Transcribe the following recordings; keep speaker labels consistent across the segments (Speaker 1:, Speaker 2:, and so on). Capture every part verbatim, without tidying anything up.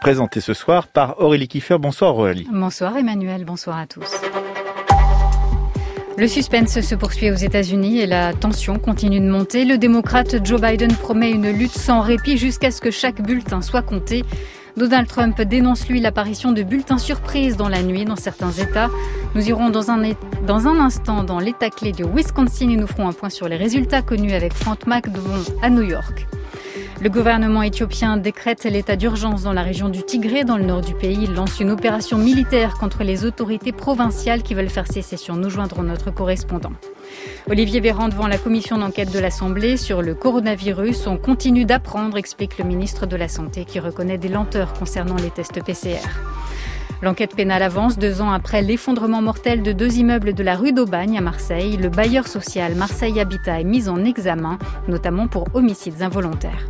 Speaker 1: présenté ce soir par Aurélie Kiefer. Bonsoir Aurélie.
Speaker 2: Bonsoir Emmanuel, bonsoir à tous. Le suspense se poursuit aux États-Unis et la tension continue de monter. Le démocrate Joe Biden promet une lutte sans répit jusqu'à ce que chaque bulletin soit compté. Donald Trump dénonce, lui, l'apparition de bulletins surprises dans la nuit dans certains États. Nous irons dans un, dans un instant dans l'État clé du Wisconsin et nous ferons un point sur les résultats connus avec Frank McDonald à New York. Le gouvernement éthiopien décrète l'état d'urgence dans la région du Tigré, dans le nord du pays. Il lance une opération militaire contre les autorités provinciales qui veulent faire sécession. Nous joindrons notre correspondant. Olivier Véran devant la commission d'enquête de l'Assemblée sur le coronavirus. On continue d'apprendre, explique le ministre de la Santé qui reconnaît des lenteurs concernant les tests P C R. L'enquête pénale avance deux ans après l'effondrement mortel de deux immeubles de la rue d'Aubagne à Marseille. Le bailleur social Marseille Habitat est mis en examen, notamment pour homicides involontaires.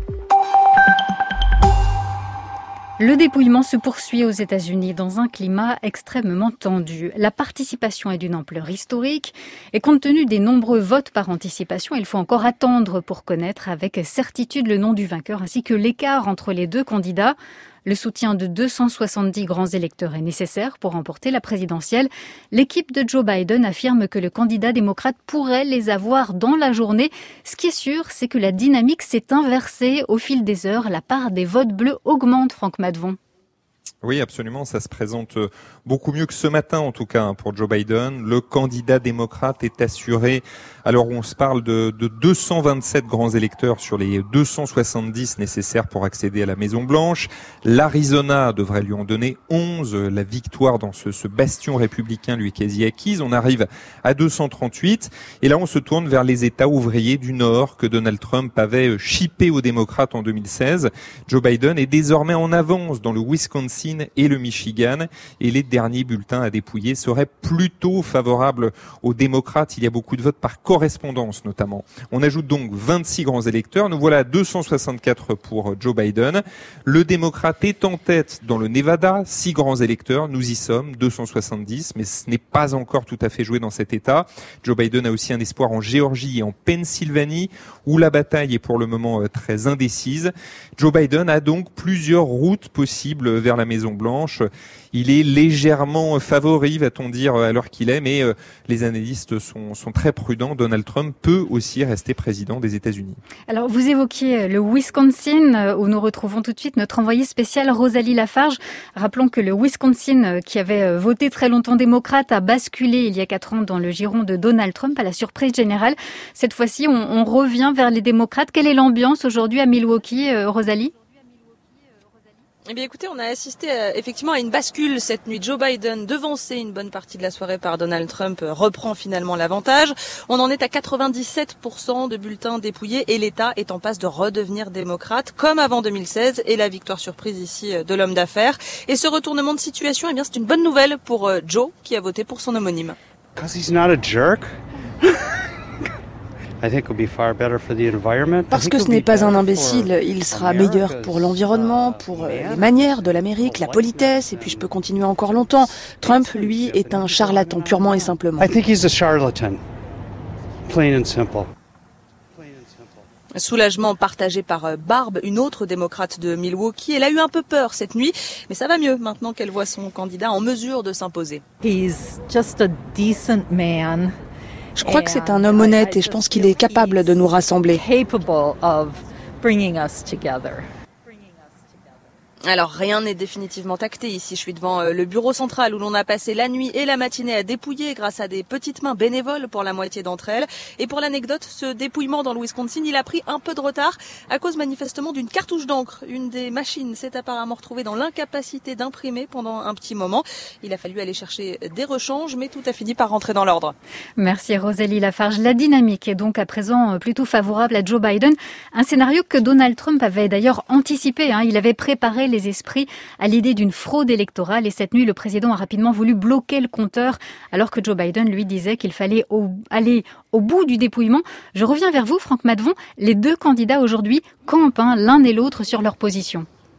Speaker 2: Le dépouillement se poursuit aux États-Unis dans un climat extrêmement tendu. La participation est d'une ampleur historique et compte tenu des nombreux votes par anticipation, il faut encore attendre pour connaître avec certitude le nom du vainqueur ainsi que l'écart entre les deux candidats. Le soutien de deux cent soixante-dix grands électeurs est nécessaire pour remporter la présidentielle. L'équipe de Joe Biden affirme que le candidat démocrate pourrait les avoir dans la journée. Ce qui est sûr, c'est que la dynamique s'est inversée au fil des heures. La part des votes bleus augmente, Franck Madvon.
Speaker 3: Oui, absolument. Ça se présente beaucoup mieux que ce matin, en tout cas, pour Joe Biden. Le candidat démocrate est assuré. Alors, on se parle de, de deux cent vingt-sept grands électeurs sur les deux cent soixante-dix nécessaires pour accéder à la Maison-Blanche. L'Arizona devrait lui en donner onze. La victoire dans ce, ce bastion républicain lui est quasi acquise. On arrive à deux cent trente-huit. Et là, on se tourne vers les États ouvriers du Nord que Donald Trump avait chippé aux démocrates en deux mille seize. Joe Biden est désormais en avance dans le Wisconsin et le Michigan, et les derniers bulletins à dépouiller seraient plutôt favorables aux démocrates. Il y a beaucoup de votes par correspondance notamment. On ajoute donc vingt-six grands électeurs. Nous voilà à deux cent soixante-quatre pour Joe Biden. Le démocrate est en tête dans le Nevada, six grands électeurs. Nous y sommes, deux cent soixante-dix, mais ce n'est pas encore tout à fait joué dans cet État. Joe Biden a aussi un espoir en Géorgie et en Pennsylvanie, où la bataille est pour le moment très indécise. Joe Biden a donc plusieurs routes possibles vers la Maison-Blanche. Il est légèrement favori, va-t-on dire, à l'heure qu'il est, mais les analystes sont, sont très prudents. Donald Trump peut aussi rester président des États-Unis.
Speaker 2: Alors, vous évoquiez le Wisconsin, où nous retrouvons tout de suite notre envoyée spéciale Rosalie Lafarge. Rappelons que le Wisconsin, qui avait voté très longtemps démocrate, a basculé il y a quatre ans dans le giron de Donald Trump à la surprise générale. Cette fois-ci, on, on revient vers les démocrates. Quelle est l'ambiance aujourd'hui à Milwaukee, euh, Rosalie ?
Speaker 4: Eh bien écoutez, on a assisté à, effectivement à une bascule cette nuit. Joe Biden, devancé une bonne partie de la soirée par Donald Trump, reprend finalement l'avantage. On en est à quatre-vingt-dix-sept pour cent de bulletins dépouillés et l'État est en passe de redevenir démocrate, comme avant deux mille seize, et la victoire surprise ici de l'homme d'affaires. Et ce retournement de situation, eh bien c'est une bonne nouvelle pour Joe, qui a voté pour son homonyme.
Speaker 5: Because he's not a jerk.
Speaker 6: Parce que ce n'est pas un imbécile, il sera meilleur pour l'environnement, pour les manières de l'Amérique, la politesse, et puis je peux continuer encore longtemps. Trump, lui, est un charlatan, purement et simplement.
Speaker 5: I think he's a charlatan. Plain and simple.
Speaker 4: Soulagement partagé par Barb, une autre démocrate de Milwaukee. Elle a eu un peu peur cette nuit, mais ça va mieux maintenant qu'elle voit son candidat en mesure de s'imposer.
Speaker 7: He's just a decent man.
Speaker 6: Je crois que c'est un homme honnête et je pense qu'il est capable de nous rassembler.
Speaker 4: Alors rien n'est définitivement acté ici. Je suis devant le bureau central où l'on a passé la nuit et la matinée à dépouiller grâce à des petites mains bénévoles pour la moitié d'entre elles. Et pour l'anecdote, ce dépouillement dans le Wisconsin, il a pris un peu de retard à cause manifestement d'une cartouche d'encre. Une des machines s'est apparemment retrouvée dans l'incapacité d'imprimer pendant un petit moment. Il a fallu aller chercher des rechanges, mais tout a fini par rentrer dans l'ordre.
Speaker 2: Merci Rosalie Lafarge. La dynamique est donc à présent plutôt favorable à Joe Biden. Un scénario que Donald Trump avait d'ailleurs anticipé. Hein. Il avait préparé les esprits à l'idée d'une fraude électorale et cette nuit, le président a rapidement voulu bloquer le compteur alors que Joe Biden lui disait qu'il fallait au, aller au bout du dépouillement. Je reviens vers vous, Franck Madvon. Les deux candidats aujourd'hui campent hein, l'un et l'autre sur leur position.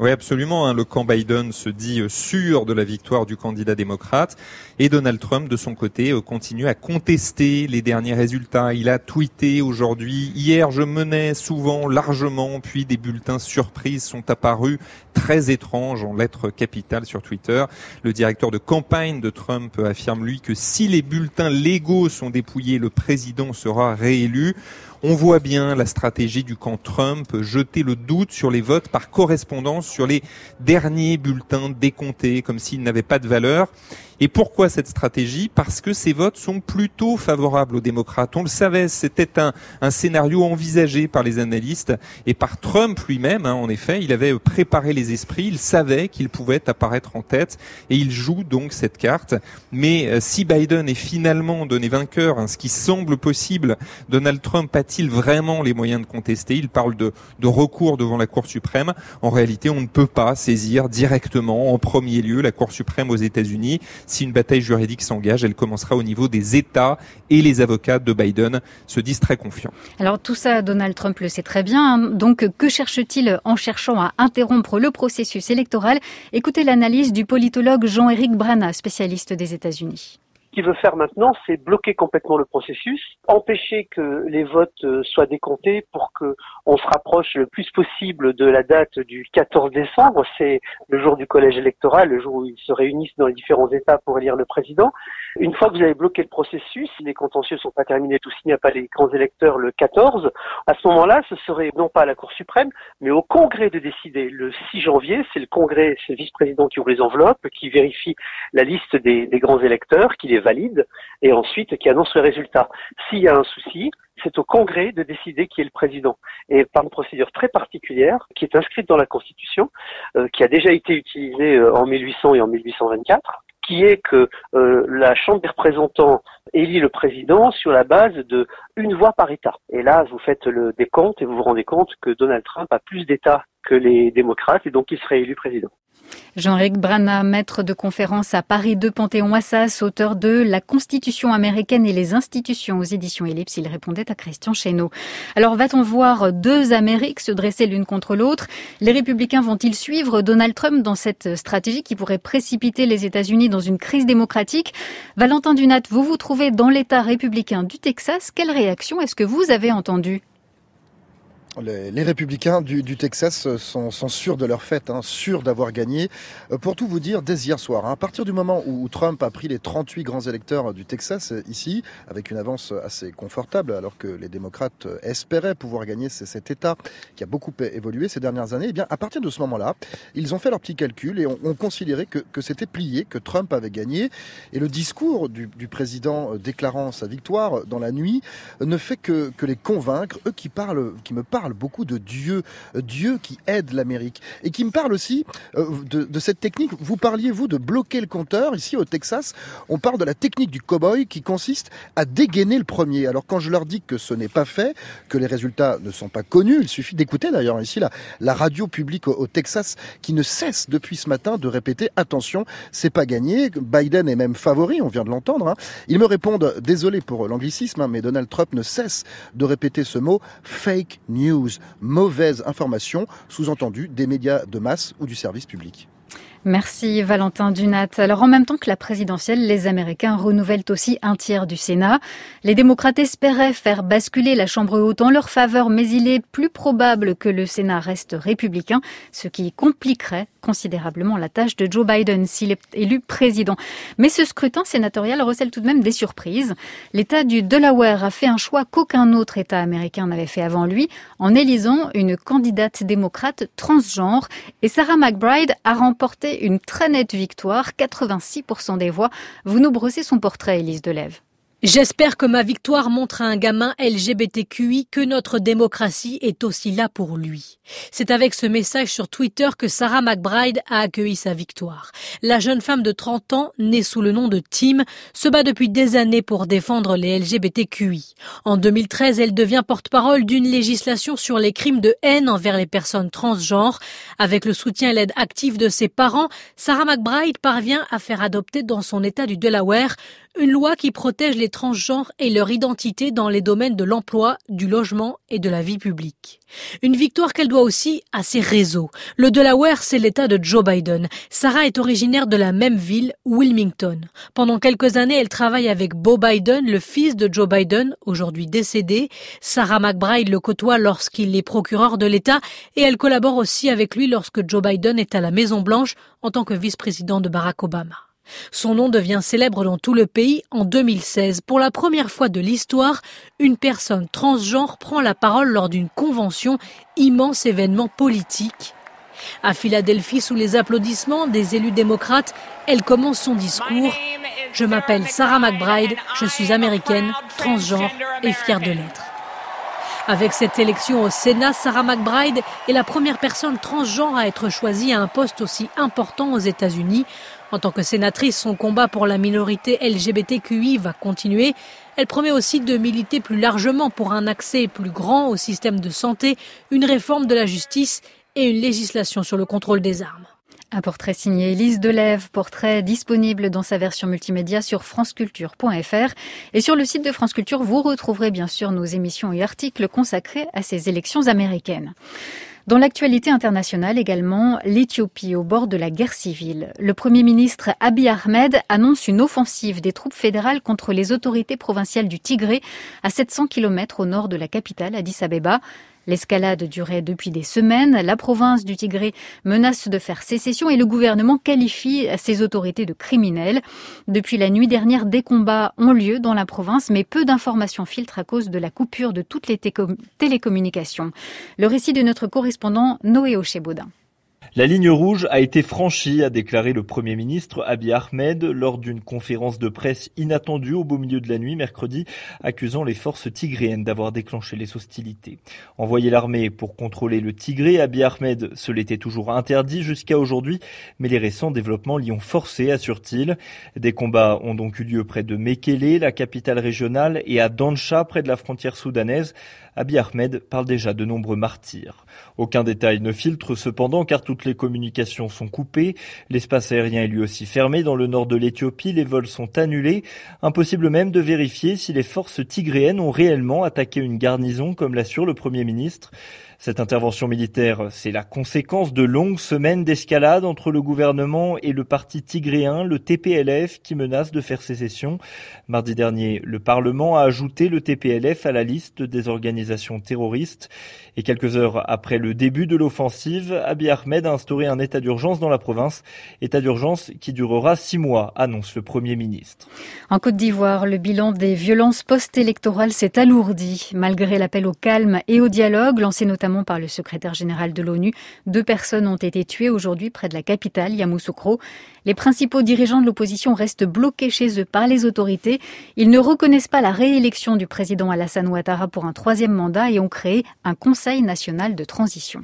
Speaker 3: Oui, absolument. Hein. Le camp Biden se dit sûr de la victoire du candidat démocrate et Donald Trump, de son côté, continue à contester les derniers résultats. Il a tweeté aujourd'hui « Hier, je menais souvent largement, puis des bulletins surprises sont apparus très étranges en lettres capitales sur Twitter. » Le directeur de campagne de Trump affirme, lui, que si les bulletins légaux sont dépouillés, le président sera réélu. On voit bien la stratégie du camp Trump, jeter le doute sur les votes par correspondance sur les derniers bulletins décomptés, comme s'ils n'avaient pas de valeur. Et pourquoi cette stratégie ? Parce que ces votes sont plutôt favorables aux démocrates. On le savait, c'était un, un scénario envisagé par les analystes et par Trump lui-même. Hein, en effet, il avait préparé les esprits, il savait qu'il pouvait apparaître en tête et il joue donc cette carte. Mais euh, si Biden est finalement donné vainqueur, hein, ce qui semble possible, Donald Trump a-t-il vraiment les moyens de contester ? Il parle de, de recours devant la Cour suprême. En réalité, on ne peut pas saisir directement, en premier lieu, la Cour suprême aux États-Unis. Si une bataille juridique s'engage, elle commencera au niveau des États et les avocats de Biden se disent très confiants.
Speaker 2: Alors tout ça, Donald Trump le sait très bien. Donc que cherche-t-il en cherchant à interrompre le processus électoral ? Écoutez l'analyse du politologue Jean-Éric Brana, spécialiste des États-Unis.
Speaker 8: Ce qu'il veut faire maintenant, c'est bloquer complètement le processus, empêcher que les votes soient décomptés pour que on se rapproche le plus possible de la date du quatorze décembre. C'est le jour du collège électoral, le jour où ils se réunissent dans les différents États pour élire le président. Une fois que vous avez bloqué le processus, si les contentieux sont pas terminés, tout s'il n'y a pas les grands électeurs le quatorze, à ce moment-là, ce serait non pas à la Cour suprême, mais au Congrès de décider. Le six janvier, c'est le Congrès, c'est le vice-président qui ouvre les enveloppes, qui vérifie la liste des, des grands électeurs, qui les valide, et ensuite qui annonce le résultat. S'il y a un souci, c'est au Congrès de décider qui est le président. Et par une procédure très particulière, qui est inscrite dans la Constitution, euh, qui a déjà été utilisée euh, en mille huit cents et en mille huit cent vingt-quatre, qui est que euh, la Chambre des représentants élit le président sur la base de une voix par État. Et là, vous faites le décompte et vous vous rendez compte que Donald Trump a plus d'États que les démocrates et donc il serait élu président.
Speaker 2: Jean-Éric Brana, maître de conférence à Paris deux Panthéon-Assas, auteur de La Constitution américaine et les institutions aux éditions Ellipse, il répondait à Christian Chesneau. Alors va-t-on voir deux Amériques se dresser l'une contre l'autre ? Les républicains vont-ils suivre Donald Trump dans cette stratégie qui pourrait précipiter les États-Unis dans une crise démocratique ? Valentin Dunat, vous vous trouvez dans l'État républicain du Texas. Quelle réaction est-ce que vous avez entendue ?
Speaker 9: Les, les républicains du, du Texas sont, sont sûrs de leur fête, hein, sûrs d'avoir gagné. Euh, pour tout vous dire, dès hier soir, hein, à partir du moment où Trump a pris les trente-huit grands électeurs du Texas, ici, avec une avance assez confortable, alors que les démocrates espéraient pouvoir gagner cet État qui a beaucoup évolué ces dernières années, eh bien, à partir de ce moment-là, ils ont fait leur petit calcul et ont, ont considéré que, que c'était plié, que Trump avait gagné. Et le discours du, du président déclarant sa victoire dans la nuit ne fait que, que les convaincre, eux qui parlent, qui me parlent beaucoup de Dieu, Dieu qui aide l'Amérique, et qui me parle aussi euh, de, de cette technique. Vous parliez, vous, de bloquer le compteur. Ici, au Texas, on parle de la technique du cow-boy qui consiste à dégainer le premier. Alors, quand je leur dis que ce n'est pas fait, que les résultats ne sont pas connus, il suffit d'écouter d'ailleurs ici la, la radio publique au, au Texas qui ne cesse depuis ce matin de répéter « Attention, c'est pas gagné, Biden est même favori », on vient de l'entendre. Hein. Ils me répondent « Désolé pour l'anglicisme, hein, mais Donald Trump ne cesse de répéter ce mot « fake news ». Mauvaise information, sous-entendu des médias de masse ou du service public.
Speaker 2: Merci Valentin Dunat. Alors en même temps que la présidentielle, les Américains renouvellent aussi un tiers du Sénat. Les démocrates espéraient faire basculer la Chambre haute en leur faveur, mais il est plus probable que le Sénat reste républicain, ce qui compliquerait considérablement la tâche de Joe Biden s'il est élu président. Mais ce scrutin sénatorial recèle tout de même des surprises. L'État du Delaware a fait un choix qu'aucun autre État américain n'avait fait avant lui, en élisant une candidate démocrate transgenre. Et Sarah McBride a remporté une très nette victoire, quatre-vingt-six pour cent des voix. Vous nous brossez son portrait, Élise Delève.
Speaker 10: J'espère que ma victoire montre à un gamin L G B T Q I que notre démocratie est aussi là pour lui. C'est avec ce message sur Twitter que Sarah McBride a accueilli sa victoire. La jeune femme de trente ans, née sous le nom de Tim, se bat depuis des années pour défendre les L G B T Q I. En deux mille treize, elle devient porte-parole d'une législation sur les crimes de haine envers les personnes transgenres. Avec le soutien et l'aide active de ses parents, Sarah McBride parvient à faire adopter dans son État du Delaware Une loi qui protège les transgenres et leur identité dans les domaines de l'emploi, du logement et de la vie publique. Une victoire qu'elle doit aussi à ses réseaux. Le Delaware, c'est l'État de Joe Biden. Sarah est originaire de la même ville, Wilmington. Pendant quelques années, elle travaille avec Beau Biden, le fils de Joe Biden, aujourd'hui décédé. Sarah McBride le côtoie lorsqu'il est procureur de l'État et elle collabore aussi avec lui lorsque Joe Biden est à la Maison-Blanche en tant que vice-président de Barack Obama. Son nom devient célèbre dans tout le pays en deux mille seize. Pour la première fois de l'histoire, une personne transgenre prend la parole lors d'une convention, immense événement politique. À Philadelphie, sous les applaudissements des élus démocrates, elle commence son discours. « Je m'appelle Sarah McBride, je suis américaine, transgenre et fière de l'être. » Avec cette élection au Sénat, Sarah McBride est la première personne transgenre à être choisie à un poste aussi important aux États-Unis. En tant que sénatrice, son combat pour la minorité L G B T Q I va continuer. Elle promet aussi de militer plus largement pour un accès plus grand au système de santé, une réforme de la justice et une législation sur le contrôle des armes.
Speaker 2: Un portrait signé Élise Delève, portrait disponible dans sa version multimédia sur franceculture point f r. Et sur le site de France Culture, vous retrouverez bien sûr nos émissions et articles consacrés à ces élections américaines. Dans l'actualité internationale également, l'Éthiopie au bord de la guerre civile. Le Premier ministre Abiy Ahmed annonce une offensive des troupes fédérales contre les autorités provinciales du Tigré, à sept cents kilomètres au nord de la capitale, Addis Abeba. L'escalade durait depuis des semaines. La province du Tigré menace de faire sécession et le gouvernement qualifie ses autorités de criminels. Depuis la nuit dernière, des combats ont lieu dans la province, mais peu d'informations filtrent à cause de la coupure de toutes les télécommunications. Le récit de notre correspondant Noé Ochébaudin.
Speaker 11: La ligne rouge a été franchie, a déclaré le Premier ministre Abiy Ahmed lors d'une conférence de presse inattendue au beau milieu de la nuit mercredi, accusant les forces tigréennes d'avoir déclenché les hostilités. Envoyer l'armée pour contrôler le Tigré, Abiy Ahmed se l'était toujours interdit jusqu'à aujourd'hui, mais les récents développements l'y ont forcé, assure-t-il. Des combats ont donc eu lieu près de Mekele, la capitale régionale, et à Dancha, près de la frontière soudanaise. Abiy Ahmed parle déjà de nombreux martyrs. Aucun détail ne filtre cependant car toutes les communications sont coupées. L'espace aérien est lui aussi fermé dans le nord de l'Éthiopie. Les vols sont annulés. Impossible même de vérifier si les forces tigréennes ont réellement attaqué une garnison comme l'assure le Premier ministre. Cette intervention militaire, c'est la conséquence de longues semaines d'escalade entre le gouvernement et le parti tigréen, le T P L F, qui menace de faire sécession. Mardi dernier, le Parlement a ajouté le T P L F à la liste des organisations terroristes. Et quelques heures après le début de l'offensive, Abiy Ahmed a instauré un état d'urgence dans la province. État d'urgence qui durera six mois, annonce le Premier ministre.
Speaker 2: En Côte d'Ivoire, le bilan des violences post-électorales s'est alourdi. Malgré l'appel au calme et au dialogue, lancé notamment par le secrétaire général de l'ONU, deux personnes ont été tuées aujourd'hui près de la capitale, Yamoussoukro. Les principaux dirigeants de l'opposition restent bloqués chez eux par les autorités. Ils ne reconnaissent pas la réélection du président Alassane Ouattara pour un troisième mandat et ont créé un Conseil national de transition.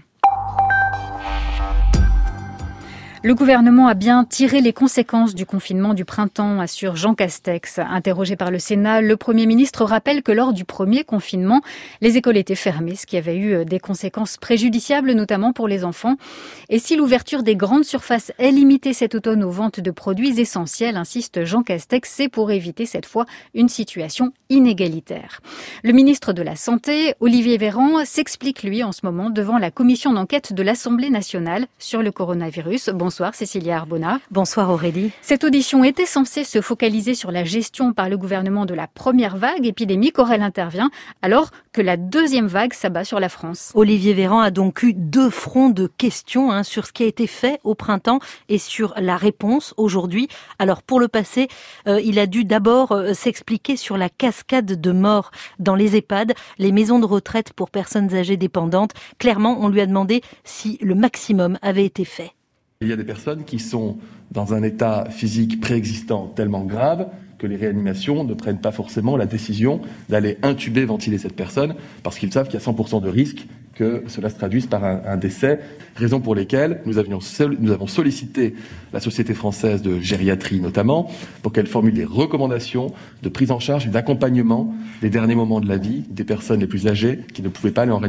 Speaker 2: Le gouvernement a bien tiré les conséquences du confinement du printemps, assure Jean Castex. Interrogé par le Sénat, le Premier ministre rappelle que lors du premier confinement, les écoles étaient fermées, ce qui avait eu des conséquences préjudiciables, notamment pour les enfants. Et si l'ouverture des grandes surfaces est limitée cet automne aux ventes de produits essentiels, insiste Jean Castex, c'est pour éviter cette fois une situation inégalitaire. Le ministre de la Santé, Olivier Véran, s'explique lui en ce moment devant la commission d'enquête de l'Assemblée nationale sur le coronavirus. Bonsoir Cécilia Arbona.
Speaker 12: Bonsoir Aurélie.
Speaker 2: Cette audition était censée se focaliser sur la gestion par le gouvernement de la première vague épidémique. Or, elle intervient alors que la deuxième vague s'abat sur la France.
Speaker 12: Olivier Véran a donc eu deux fronts de questions hein, sur ce qui a été fait au printemps et sur la réponse aujourd'hui. Alors pour le passé, euh, il a dû d'abord euh, s'expliquer sur la cascade de morts dans les EHPAD, les maisons de retraite pour personnes âgées dépendantes. Clairement, on lui a demandé si le maximum avait été fait.
Speaker 13: Il y a des personnes qui sont dans un état physique préexistant tellement grave que les réanimations ne prennent pas forcément la décision d'aller intuber, ventiler cette personne, parce qu'ils savent qu'il y a cent pour cent de risque que cela se traduise par un, un décès. Raison pour lesquelles nous, avions sol, nous avons sollicité la Société française de gériatrie notamment, pour qu'elle formule des recommandations de prise en charge et d'accompagnement des derniers moments de la vie des personnes les plus âgées qui ne pouvaient pas aller en réanimation.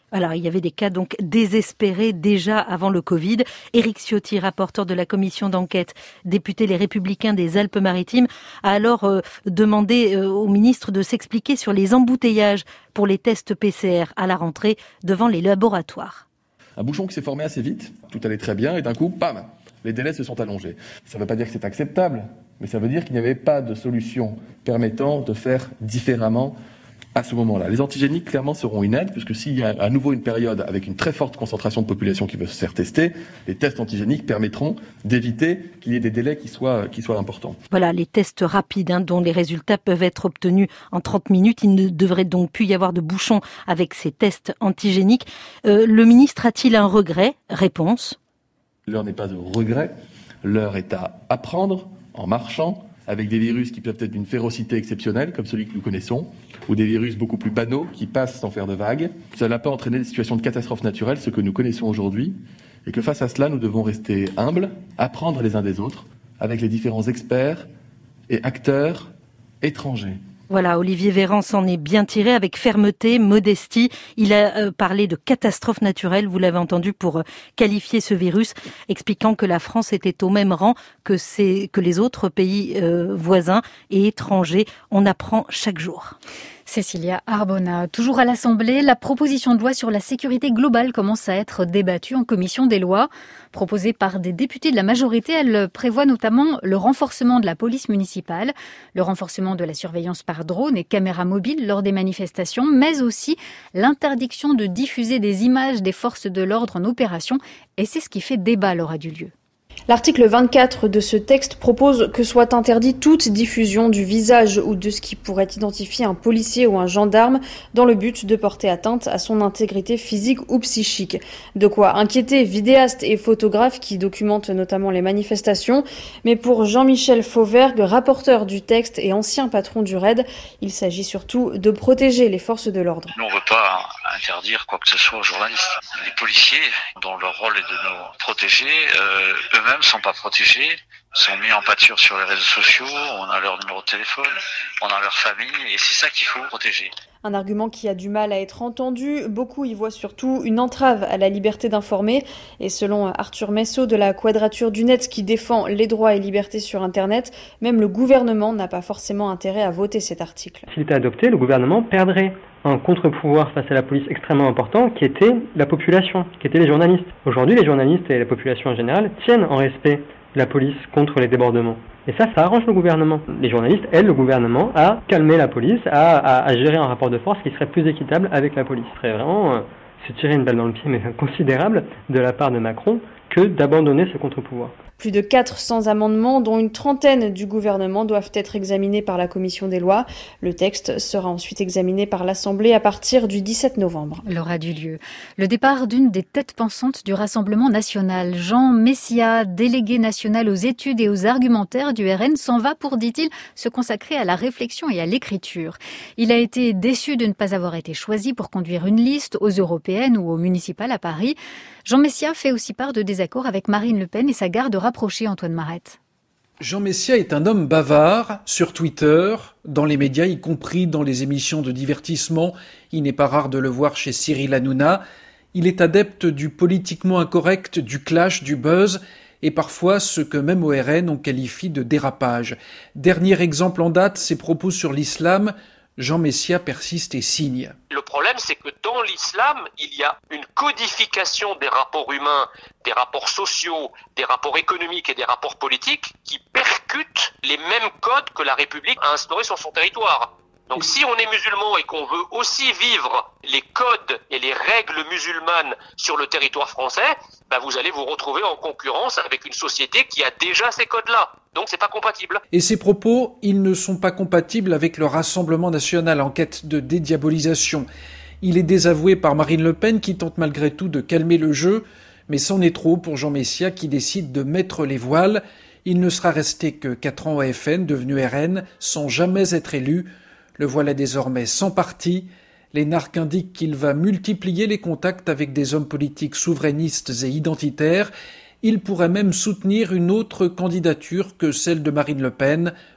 Speaker 12: Alors, il y avait des cas donc désespérés déjà avant le Covid. Éric Ciotti, rapporteur de la commission d'enquête, député Les Républicains des Alpes-Maritimes, a alors euh, demandé euh, au ministre de s'expliquer sur les embouteillages pour les tests P C R à la rentrée devant les laboratoires.
Speaker 13: Un bouchon qui s'est formé assez vite, tout allait très bien, et d'un coup, bam, les délais se sont allongés. Ça ne veut pas dire que c'est acceptable, mais ça veut dire qu'il n'y avait pas de solution permettant de faire différemment à ce moment-là. Les antigéniques, clairement, seront une aide, puisque s'il y a à nouveau une période avec une très forte concentration de population qui veut se faire tester, les tests antigéniques permettront d'éviter qu'il y ait des délais qui soient, qui soient importants.
Speaker 12: Voilà, les tests rapides, hein, dont les résultats peuvent être obtenus en trente minutes. Il ne devrait donc plus y avoir de bouchons avec ces tests antigéniques. Euh, le ministre a-t-il un regret ? Réponse.
Speaker 13: L'heure n'est pas au regret, l'heure est à apprendre en marchant, avec des virus qui peuvent être d'une férocité exceptionnelle, comme celui que nous connaissons, ou des virus beaucoup plus banaux, qui passent sans faire de vagues. Cela peut entraîner des situations de catastrophe naturelle, ce que nous connaissons aujourd'hui, et que face à cela, nous devons rester humbles, apprendre les uns des autres, avec les différents experts et acteurs étrangers.
Speaker 12: Voilà, Olivier Véran s'en est bien tiré avec fermeté, modestie. Il a euh, parlé de catastrophe naturelle, vous l'avez entendu, pour euh, qualifier ce virus, expliquant que la France était au même rang que, ces, que les autres pays euh, voisins et étrangers. On apprend chaque jour.
Speaker 2: Cécilia Arbona. Toujours à l'Assemblée, la proposition de loi sur la sécurité globale commence à être débattue en commission des lois. Proposée par des députés de la majorité, elle prévoit notamment le renforcement de la police municipale, le renforcement de la surveillance par drone et caméras mobiles lors des manifestations, mais aussi l'interdiction de diffuser des images des forces de l'ordre en opération. Et c'est ce qui fait débat, Laura Dulieu.
Speaker 14: L'article vingt-quatre de ce texte propose que soit interdite toute diffusion du visage ou de ce qui pourrait identifier un policier ou un gendarme dans le but de porter atteinte à son intégrité physique ou psychique. De quoi inquiéter vidéastes et photographes qui documentent notamment les manifestations. Mais pour Jean-Michel Fauvergue, rapporteur du texte et ancien patron du R A I D, il s'agit surtout de protéger les forces de l'ordre.
Speaker 15: Nous, on ne veut pas interdire quoi que ce soit aux journalistes. Les policiers, dont leur rôle est de nous protéger, euh, eux-mêmes ne sont pas protégés, sont mis en pâture sur les réseaux sociaux, on a leur numéro de téléphone, on a leur famille, et c'est ça qu'il faut protéger.
Speaker 14: Un argument qui a du mal à être entendu. Beaucoup y voient surtout une entrave à la liberté d'informer. Et selon Arthur Messot de la Quadrature du Net, qui défend les droits et libertés sur Internet, même le gouvernement n'a pas forcément intérêt à voter cet article.
Speaker 16: S'il était adopté, le gouvernement perdrait un contre-pouvoir face à la police extrêmement important, qui était la population, qui étaient les journalistes. Aujourd'hui, les journalistes et la population en général tiennent en respect la police contre les débordements. Et ça, ça arrange le gouvernement. Les journalistes aident le gouvernement à calmer la police, à, à, à gérer un rapport de force qui serait plus équitable avec la police. Ce serait vraiment euh, se tirer une balle dans le pied, mais considérable, de la part de Macron, que d'abandonner ce contre-pouvoir.
Speaker 14: Plus de quatre cents amendements, dont une trentaine du gouvernement, doivent être examinés par la commission des lois. Le texte sera ensuite examiné par l'Assemblée à partir du dix-sept novembre.
Speaker 2: Laura Dulieu. Le départ d'une des têtes pensantes du Rassemblement national, Jean Messia, délégué national aux études et aux argumentaires du R N, s'en va pour, dit-il, se consacrer à la réflexion et à l'écriture. Il a été déçu de ne pas avoir été choisi pour conduire une liste aux européennes ou aux municipales à Paris. Jean Messia fait aussi part de désaccords avec Marine Le Pen et sa garde rapprochée, Antoine Marette.
Speaker 17: Jean Messia est un homme bavard sur Twitter, dans les médias, y compris dans les émissions de divertissement. Il n'est pas rare de le voir chez Cyril Hanouna. Il est adepte du politiquement incorrect, du clash, du buzz, et parfois ce que même au R N on qualifie de dérapage. Dernier exemple en date, ses propos sur l'islam. Jean Messia persiste et signe.
Speaker 18: Le problème, c'est que dans l'islam, il y a une codification des rapports humains, des rapports sociaux, des rapports économiques et des rapports politiques qui percutent les mêmes codes que la République a instaurés sur son territoire. Donc si on est musulman et qu'on veut aussi vivre les codes et les règles musulmanes sur le territoire français, bah vous allez vous retrouver en concurrence avec une société qui a déjà ces codes-là. Donc c'est pas compatible.
Speaker 17: Et ces propos, ils ne sont pas compatibles avec le Rassemblement national en quête de dédiabolisation. Il est désavoué par Marine Le Pen qui tente malgré tout de calmer le jeu, mais c'en est trop pour Jean Messia qui décide de mettre les voiles. Il ne sera resté que quatre ans au F N, devenu R N, sans jamais être élu. Le voilà désormais sans parti. Les narques indiquent qu'il va multiplier les contacts avec des hommes politiques souverainistes et identitaires. Il pourrait même soutenir une autre candidature que celle de Marine Le Pen,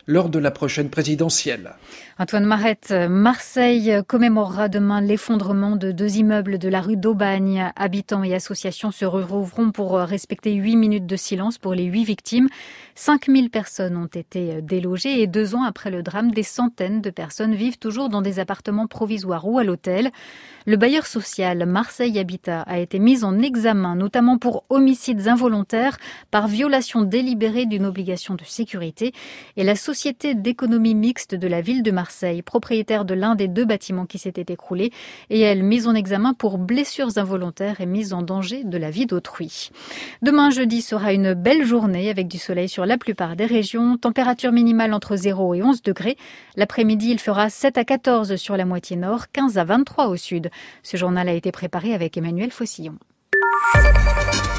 Speaker 17: lors de la prochaine présidentielle.
Speaker 2: Antoine Marette, Marseille commémorera demain l'effondrement de deux immeubles de la rue d'Aubagne. Habitants et associations se retrouveront pour respecter huit minutes de silence pour les huit victimes. cinq mille personnes ont été délogées et deux ans après le drame, des centaines de personnes vivent toujours dans des appartements provisoires ou à l'hôtel. Le bailleur social Marseille Habitat a été mis en examen, notamment pour homicides involontaires par violation délibérée d'une obligation de sécurité. Et la société d'économie mixte de la ville de Marseille, propriétaire de l'un des deux bâtiments qui s'étaient écroulés, et elle mise en examen pour blessures involontaires et mise en danger de la vie d'autrui. Demain, jeudi, sera une belle journée avec du soleil sur la plupart des régions. Température minimale entre zéro et onze degrés. L'après-midi, il fera sept à quatorze sur la moitié nord, quinze à vingt-trois au sud. Ce journal a été préparé avec Emmanuel Faucillon.